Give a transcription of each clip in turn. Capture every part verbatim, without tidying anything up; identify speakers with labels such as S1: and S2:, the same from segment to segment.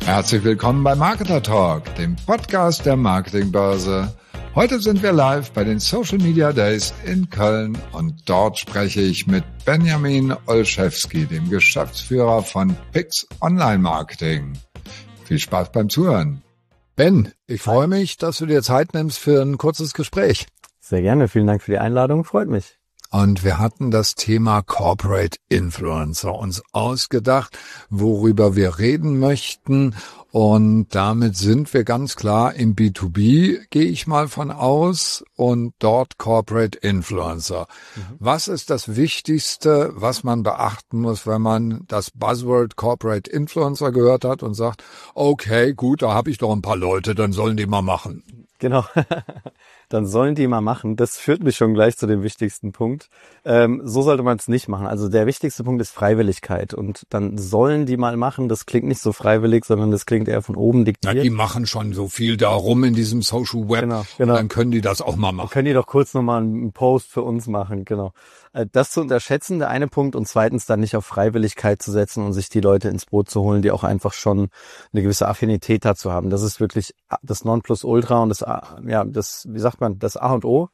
S1: Herzlich willkommen bei Marketer Talk, dem Podcast der Marketingbörse. Heute sind wir live bei den Social Media Days in Köln und dort spreche ich mit Benjamin Olszewski, dem Geschäftsführer von Pix Online Marketing. Viel Spaß beim Zuhören. Ben, ich freue mich, dass du dir Zeit nimmst für ein kurzes Gespräch.
S2: Sehr gerne, vielen Dank für die Einladung, freut mich.
S1: Und wir hatten das Thema Corporate Influencer uns ausgedacht, worüber wir reden möchten. Und damit sind wir ganz klar im B zwei B, gehe ich mal von aus, und dort Corporate Influencer. Mhm. Was ist das Wichtigste, was man beachten muss, wenn man das Buzzword Corporate Influencer gehört hat und sagt, okay, gut, da habe ich doch ein paar Leute, dann sollen die mal machen.
S2: Genau, dann sollen die mal machen. Das führt mich schon gleich zu dem wichtigsten Punkt. Ähm, so sollte man es nicht machen. Also der wichtigste Punkt ist Freiwilligkeit. Und dann sollen die mal machen. Das klingt nicht so freiwillig, sondern das klingt eher von oben diktiert.
S1: Na, die machen schon so viel darum in diesem Social Web.
S2: Genau, genau.
S1: Dann können die das auch mal machen.
S2: Dann können die doch kurz nochmal einen Post für uns machen, genau. Das zu unterschätzen, der eine Punkt, und zweitens dann nicht auf Freiwilligkeit zu setzen und sich die Leute ins Boot zu holen, die auch einfach schon eine gewisse Affinität dazu haben. Das ist wirklich das Nonplusultra und das, ja, das, wie sagt man, das A und O,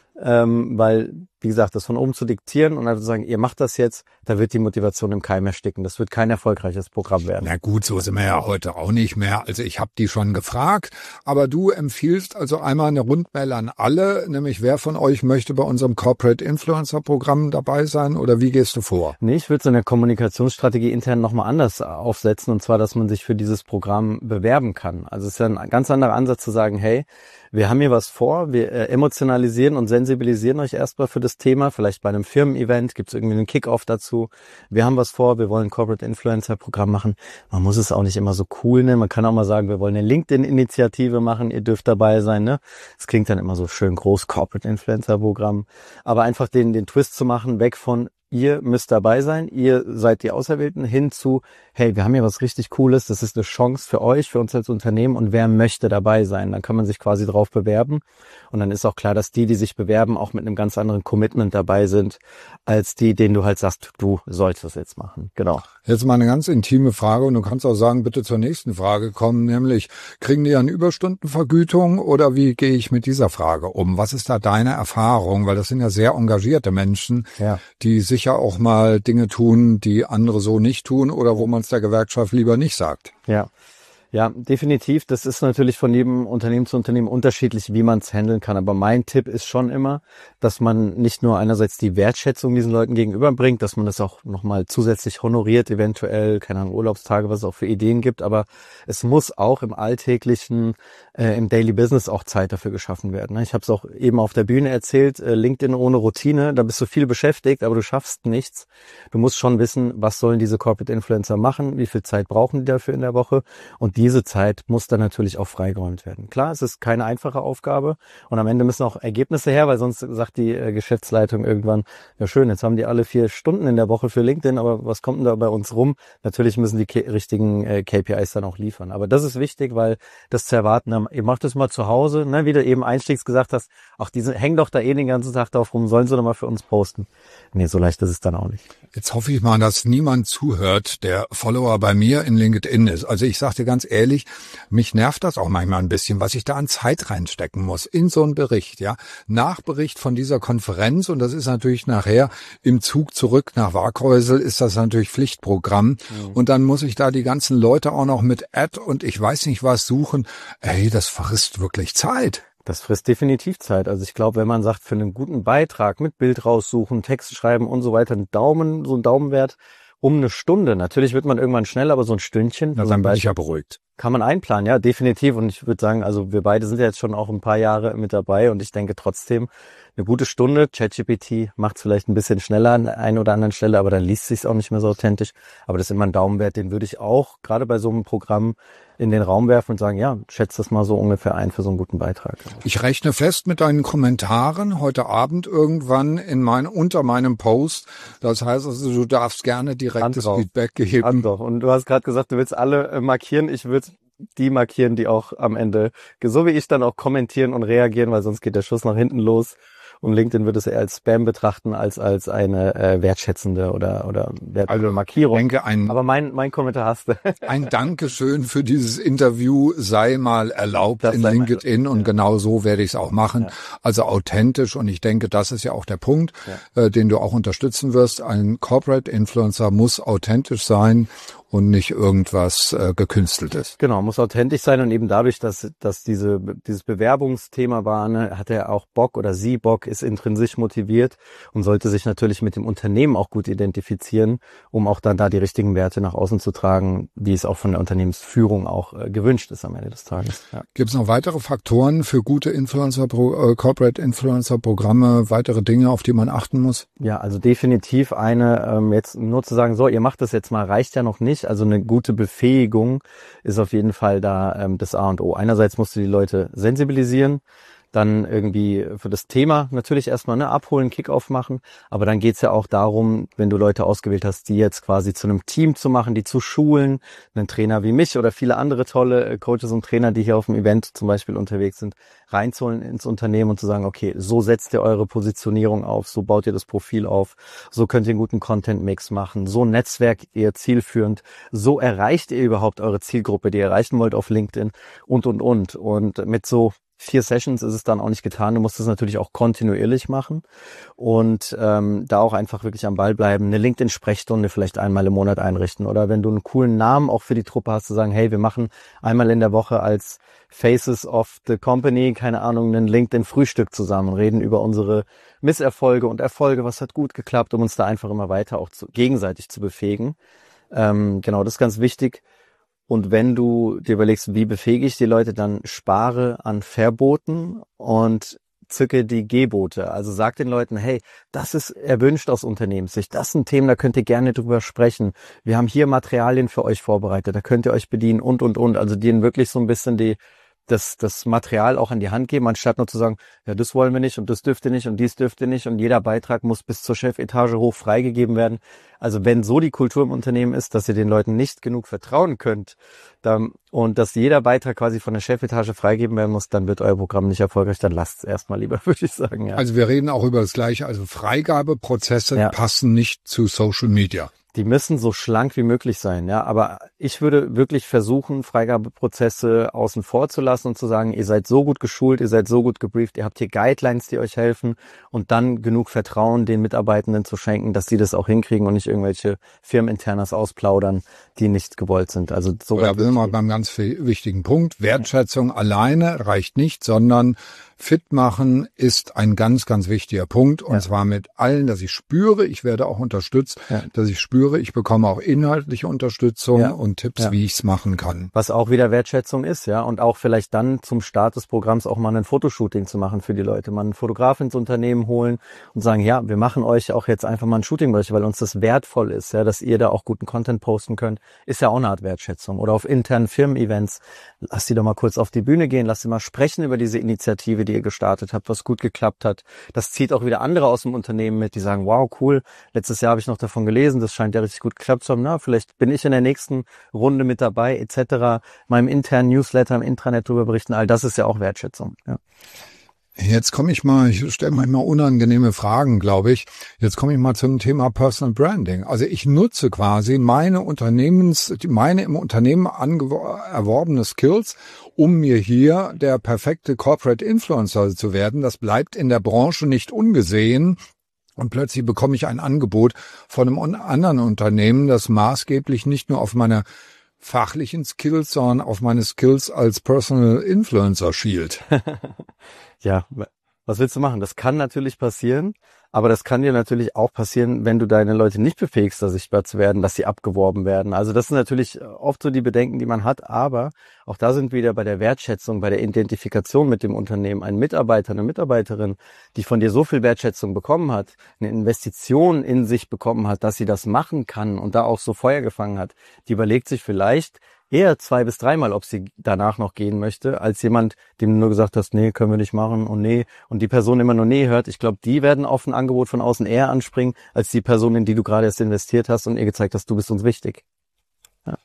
S2: ähm, weil, wie gesagt, das von oben zu diktieren und einfach zu sagen, ihr macht das jetzt, da wird die Motivation im Keim ersticken. Das wird kein erfolgreiches Programm werden.
S1: Na gut, so sind wir ja heute auch nicht mehr. Also ich habe die schon gefragt, aber du empfiehlst also einmal eine Rundmail an alle, nämlich wer von euch möchte bei unserem Corporate Influencer Programm dabei sein oder wie gehst du vor?
S2: Nee, ich würde so eine Kommunikationsstrategie intern nochmal anders aufsetzen, und zwar, dass man sich für dieses Programm bewerben kann. Also es ist ja ein ganz anderer Ansatz zu sagen, hey, wir haben hier was vor, wir äh, emotionalisieren und sensibilisieren euch erstmal für das Thema, vielleicht bei einem Firmen-Event, gibt es irgendwie einen Kick-Off dazu. Wir haben was vor, wir wollen ein Corporate Influencer-Programm machen. Man muss es auch nicht immer so cool nennen, man kann auch mal sagen, wir wollen eine LinkedIn-Initiative machen, ihr dürft dabei sein, ne? Das klingt dann immer so schön groß, Corporate Influencer-Programm. Aber einfach den, den Twist zu machen, weg von ihr müsst dabei sein, ihr seid die Auserwählten, hin zu, hey, wir haben hier was richtig Cooles, das ist eine Chance für euch, für uns als Unternehmen, und wer möchte dabei sein? Dann kann man sich quasi drauf bewerben, und dann ist auch klar, dass die, die sich bewerben, auch mit einem ganz anderen Commitment dabei sind, als die, denen du halt sagst, du sollst das jetzt machen. Genau.
S1: Jetzt mal eine ganz intime Frage, und du kannst auch sagen, bitte zur nächsten Frage kommen, nämlich, kriegen die eine Überstundenvergütung oder wie gehe ich mit dieser Frage um? Was ist da deine Erfahrung? Weil das sind ja sehr engagierte Menschen, ja, die sich ja auch mal Dinge tun, die andere so nicht tun oder wo man es der Gewerkschaft lieber nicht sagt.
S2: Ja. Ja, definitiv. Das ist natürlich von jedem Unternehmen zu Unternehmen unterschiedlich, wie man es handeln kann. Aber mein Tipp ist schon immer, dass man nicht nur einerseits die Wertschätzung diesen Leuten gegenüberbringt, dass man das auch nochmal zusätzlich honoriert, eventuell, keine Ahnung, Urlaubstage, was es auch für Ideen gibt. Aber es muss auch im alltäglichen, äh, im Daily Business auch Zeit dafür geschaffen werden. Ich habe es auch eben auf der Bühne erzählt, äh, LinkedIn ohne Routine, da bist du viel beschäftigt, aber du schaffst nichts. Du musst schon wissen, was sollen diese Corporate Influencer machen, wie viel Zeit brauchen die dafür in der Woche, und diese Zeit muss dann natürlich auch freigeräumt werden. Klar, es ist keine einfache Aufgabe, und am Ende müssen auch Ergebnisse her, weil sonst sagt die äh, Geschäftsleitung irgendwann, ja schön, jetzt haben die alle vier Stunden in der Woche für LinkedIn, aber was kommt denn da bei uns rum? Natürlich müssen die K- richtigen äh, K P Is dann auch liefern. Aber das ist wichtig, weil das zu erwarten, na, ihr macht das mal zu Hause, ne, wie du eben einstiegs gesagt hast, ach, die sind, hängen doch da eh den ganzen Tag drauf rum, sollen sie doch mal für uns posten. Nee, so leicht ist es dann auch nicht.
S1: Jetzt hoffe ich mal, dass niemand zuhört, der Follower bei mir in LinkedIn ist. Also ich sage dir ganz ehrlich, mich nervt das auch manchmal ein bisschen, was ich da an Zeit reinstecken muss in so einen Bericht, ja. Nachbericht von dieser Konferenz, und das ist natürlich nachher im Zug zurück nach Waghäusel, ist das natürlich Pflichtprogramm. Mhm. Und dann muss ich da die ganzen Leute auch noch mit Ad und ich weiß nicht was suchen. Ey, das frisst wirklich Zeit.
S2: Das frisst definitiv Zeit. Also ich glaube, wenn man sagt, für einen guten Beitrag mit Bild raussuchen, Text schreiben und so weiter, ein Daumen, so ein Daumenwert um eine Stunde. Natürlich wird man irgendwann schneller, aber so ein Stündchen.
S1: Na, dann bin ich ja beruhigt.
S2: Kann man einplanen, ja, definitiv. Und ich würde sagen, also wir beide sind ja jetzt schon auch ein paar Jahre mit dabei, und ich denke trotzdem, eine gute Stunde, ChatGPT macht es vielleicht ein bisschen schneller an der einen oder anderen Stelle, aber dann liest sich auch nicht mehr so authentisch. Aber das ist immer ein Daumenwert, den würde ich auch gerade bei so einem Programm in den Raum werfen und sagen, ja, schätze das mal so ungefähr ein für so einen guten Beitrag.
S1: Ich rechne fest mit deinen Kommentaren heute Abend irgendwann in mein, unter meinem Post. Das heißt also, du darfst gerne direktes Feedback geben.
S2: Antwort. Und du hast gerade gesagt, du willst alle markieren. Ich würde die markieren, die auch am Ende, so wie ich, dann auch kommentieren und reagieren, weil sonst geht der Schuss nach hinten los. und LinkedIn wird es eher als Spam betrachten als als eine äh, wertschätzende oder oder wertvolle
S1: Also,
S2: Markierung.
S1: Ich denke, ein,
S2: Aber mein mein Kommentar hast du.
S1: ein Dankeschön für dieses Interview sei mal erlaubt
S2: Das
S1: in
S2: sei mal
S1: LinkedIn
S2: erlaubt,
S1: und
S2: ja.
S1: genau so werde ich es auch machen.
S2: Ja.
S1: Also authentisch, und ich denke, das ist ja auch der Punkt,
S2: Ja.
S1: äh, den du auch unterstützen wirst. Ein Corporate Influencer muss authentisch sein und nicht irgendwas äh, gekünsteltes.
S2: Genau, muss authentisch sein, und eben dadurch, dass dass diese dieses Bewerbungsthema war, ne, hat er auch Bock oder sie Bock, ist intrinsisch motiviert und sollte sich natürlich mit dem Unternehmen auch gut identifizieren, um auch dann da die richtigen Werte nach außen zu tragen, wie es auch von der Unternehmensführung auch äh, gewünscht ist am Ende des Tages. Ja.
S1: Gibt es noch weitere Faktoren für gute Influencer, äh, Corporate Influencer Programme, weitere Dinge, auf die man achten muss?
S2: Ja, also definitiv eine, ähm, jetzt nur zu sagen, so, ihr macht das jetzt mal, reicht ja noch nicht. Also eine gute Befähigung ist auf jeden Fall da ähm, das A und O. Einerseits musst du die Leute sensibilisieren, dann irgendwie für das Thema natürlich erstmal ne, abholen, Kickoff machen, aber dann geht's ja auch darum, wenn du Leute ausgewählt hast, die jetzt quasi zu einem Team zu machen, die zu schulen, einen Trainer wie mich oder viele andere tolle äh, Coaches und Trainer, die hier auf dem Event zum Beispiel unterwegs sind, reinzuholen ins Unternehmen und zu sagen, okay, so setzt ihr eure Positionierung auf, so baut ihr das Profil auf, so könnt ihr einen guten Content-Mix machen, so netzwerkt ihr zielführend, so erreicht ihr überhaupt eure Zielgruppe, die ihr erreichen wollt auf LinkedIn und, und, und. Und mit so vier Sessions ist es dann auch nicht getan. Du musst es natürlich auch kontinuierlich machen und ähm, da auch einfach wirklich am Ball bleiben. Eine LinkedIn-Sprechstunde vielleicht einmal im Monat einrichten, oder wenn du einen coolen Namen auch für die Truppe hast, zu sagen, hey, wir machen einmal in der Woche als Faces of the Company, keine Ahnung, ein LinkedIn-Frühstück zusammen, reden über unsere Misserfolge und Erfolge, was hat gut geklappt, um uns da einfach immer weiter auch zu, gegenseitig zu befähigen. Ähm, genau, das ist ganz wichtig. Und wenn du dir überlegst, wie befähige ich die Leute, dann spare an Verboten und zücke die Gebote. Also sag den Leuten, hey, das ist erwünscht aus Unternehmenssicht. Das ist ein Thema, da könnt ihr gerne drüber sprechen. Wir haben hier Materialien für euch vorbereitet, da könnt ihr euch bedienen und, und, und. Also denen wirklich so ein bisschen die das, das Material auch an die Hand geben, anstatt nur zu sagen, ja, das wollen wir nicht und das dürfte nicht und dies dürfte nicht und jeder Beitrag muss bis zur Chefetage hoch freigegeben werden. Also wenn so die Kultur im Unternehmen ist, dass ihr den Leuten nicht genug vertrauen könnt dann, und dass jeder Beitrag quasi von der Chefetage freigegeben werden muss, dann wird euer Programm nicht erfolgreich, dann lasst es erstmal lieber, würde ich sagen. Ja.
S1: Also wir reden auch über das Gleiche, also Freigabeprozesse
S2: Ja.
S1: passen nicht zu Social Media.
S2: Die müssen so schlank wie möglich sein, ja. Aber ich würde wirklich versuchen, Freigabeprozesse außen vor zu lassen und zu sagen, ihr seid so gut geschult, ihr seid so gut gebrieft, ihr habt hier Guidelines, die euch helfen, und dann genug Vertrauen den Mitarbeitenden zu schenken, dass sie das auch hinkriegen und nicht irgendwelche Firmeninternas ausplaudern, die nicht gewollt sind. Also so.
S1: Da sind wir beim ganz wichtigen Punkt. Wertschätzung ja. alleine reicht nicht, sondern fit machen ist ein ganz, ganz wichtiger Punkt. Und ja. zwar mit allen, dass ich spüre, ich werde auch unterstützt, ja. dass ich spüre, ich bekomme auch inhaltliche Unterstützung ja. und Tipps, ja. wie ich es machen kann.
S2: Was auch wieder Wertschätzung ist, ja. Und auch vielleicht dann zum Start des Programms auch mal ein Fotoshooting zu machen für die Leute. Mal einen Fotograf ins Unternehmen holen und sagen, ja, wir machen euch auch jetzt einfach mal ein Shooting bei euch, weil uns das wertvoll ist, ja, dass ihr da auch guten Content posten könnt. Ist ja auch eine Art Wertschätzung. Oder auf internen Firmen-Events. Lass die doch mal kurz auf die Bühne gehen, lass sie mal sprechen über diese Initiative, die ihr gestartet habt, was gut geklappt hat. Das zieht auch wieder andere aus dem Unternehmen mit, die sagen, wow, cool, letztes Jahr habe ich noch davon gelesen, das scheint ja richtig gut geklappt zu haben. Na, vielleicht bin ich in der nächsten Runde mit dabei, et cetera. Meinem internen Newsletter, im Intranet drüber berichten, all das ist ja auch Wertschätzung. Ja.
S1: Jetzt komme ich mal, ich stelle manchmal unangenehme Fragen, glaube ich. Jetzt komme ich mal zum Thema Personal Branding. Also ich nutze quasi meine Unternehmens, meine im Unternehmen erworbene Skills, um mir hier der perfekte Corporate Influencer zu werden. Das bleibt in der Branche nicht ungesehen. Und plötzlich bekomme ich ein Angebot von einem anderen Unternehmen, das maßgeblich nicht nur auf meine fachlichen Skills, sondern auf meine Skills als Personal Influencer schielt.
S2: Ja, was willst du machen? Das kann natürlich passieren, aber das kann dir natürlich auch passieren, wenn du deine Leute nicht befähigst, da sichtbar zu werden, dass sie abgeworben werden. Also das sind natürlich oft so die Bedenken, die man hat, aber auch da sind wir wieder bei der Wertschätzung, bei der Identifikation mit dem Unternehmen. Ein Mitarbeiter, eine Mitarbeiterin, die von dir so viel Wertschätzung bekommen hat, eine Investition in sich bekommen hat, dass sie das machen kann und da auch so Feuer gefangen hat, die überlegt sich vielleicht eher zwei bis dreimal, ob sie danach noch gehen möchte, als jemand, dem du nur gesagt hast, nee, können wir nicht machen und nee, und die Person immer nur nee hört. Ich glaube, die werden auf ein Angebot von außen eher anspringen, als die Person, in die du gerade erst investiert hast und ihr gezeigt hast, du bist uns wichtig. Ja.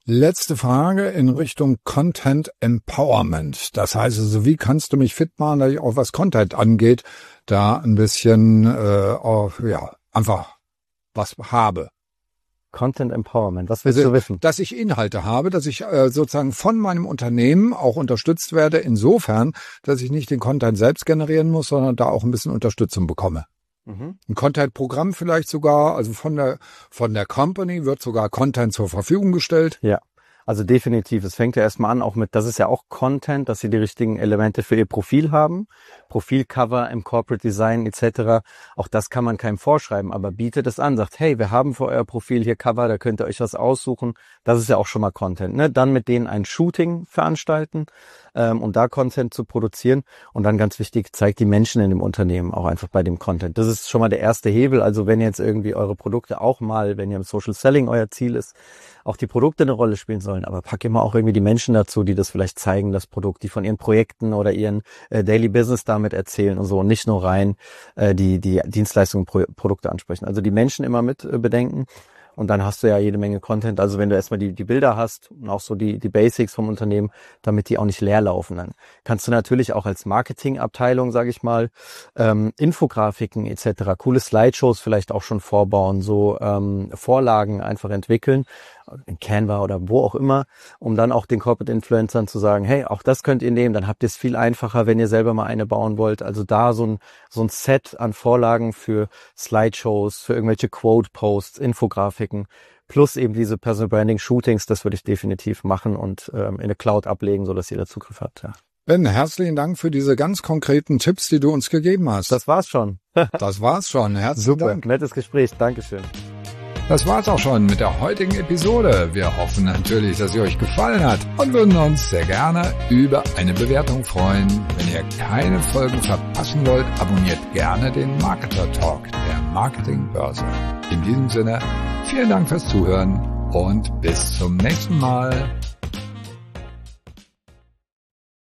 S1: Letzte Frage in Richtung Content Empowerment. Das heißt also, wie kannst du mich fit machen, dass ich auch was Content angeht, da ein bisschen, äh, auch, ja, einfach was habe.
S2: Content Empowerment, was willst
S1: also,
S2: du wissen?
S1: Dass ich Inhalte habe, dass ich äh, sozusagen von meinem Unternehmen auch unterstützt werde, insofern, dass ich nicht den Content selbst generieren muss, sondern da auch ein bisschen Unterstützung bekomme. Mhm. Ein Content-Programm vielleicht sogar, also von der von der Company wird sogar Content zur Verfügung gestellt.
S2: Ja, also definitiv. Es fängt ja erstmal an, auch mit, das ist ja auch Content, dass sie die richtigen Elemente für ihr Profil haben. Profilcover im Corporate Design et cetera. Auch das kann man keinem vorschreiben, aber bietet es an, sagt, hey, wir haben für euer Profil hier Cover, da könnt ihr euch was aussuchen. Das ist ja auch schon mal Content. Ne? Dann mit denen ein Shooting veranstalten, ähm, um da Content zu produzieren. Und dann ganz wichtig, zeigt die Menschen in dem Unternehmen auch einfach bei dem Content. Das ist schon mal der erste Hebel. Also wenn jetzt irgendwie eure Produkte auch mal, wenn ihr im Social Selling euer Ziel ist, auch die Produkte eine Rolle spielen sollen, aber pack immer auch irgendwie die Menschen dazu, die das vielleicht zeigen, das Produkt, die von ihren Projekten oder ihren äh, Daily Business damit erzählen und so und nicht nur rein äh, die die Dienstleistungen, Pro- Produkte ansprechen. Also die Menschen immer mit äh, bedenken und dann hast du ja jede Menge Content. Also wenn du erstmal die die Bilder hast und auch so die die Basics vom Unternehmen, damit die auch nicht leer laufen, dann kannst du natürlich auch als Marketingabteilung, sage ich mal, ähm, Infografiken et cetera, coole Slideshows vielleicht auch schon vorbauen, so ähm, Vorlagen einfach entwickeln, in Canva oder wo auch immer, um dann auch den Corporate Influencern zu sagen, hey, auch das könnt ihr nehmen, dann habt ihr es viel einfacher, wenn ihr selber mal eine bauen wollt. Also da so ein so ein Set an Vorlagen für Slideshows, für irgendwelche Quote-Posts, Infografiken, plus eben diese Personal Branding Shootings, das würde ich definitiv machen und ähm, in eine Cloud ablegen, sodass jeder Zugriff hat. Ja.
S1: Ben, herzlichen Dank für diese ganz konkreten Tipps, die du uns gegeben hast.
S2: Das war's schon.
S1: Das war's schon. Herzlichen
S2: Super,
S1: Dank.
S2: nettes Gespräch. Dankeschön.
S1: Das war's auch schon mit der heutigen Episode. Wir hoffen natürlich, dass sie euch gefallen hat und würden uns sehr gerne über eine Bewertung freuen. Wenn ihr keine Folgen verpassen wollt, abonniert gerne den Marketer Talk der Marketingbörse. In diesem Sinne, vielen Dank fürs Zuhören und bis zum nächsten Mal.